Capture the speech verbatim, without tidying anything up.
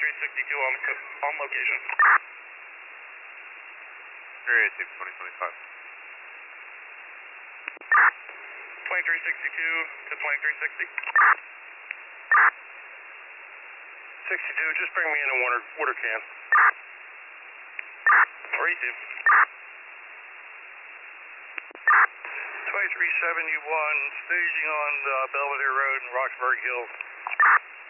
twenty-three sixty-two on, on location. Area two, twenty twenty-five. twenty-three sixty-two to twenty-three sixty. sixty-two, just bring me in a water, water can. three two. twenty-three seventy-one, staging on uh, Belvedere Road in Roxbury Hills.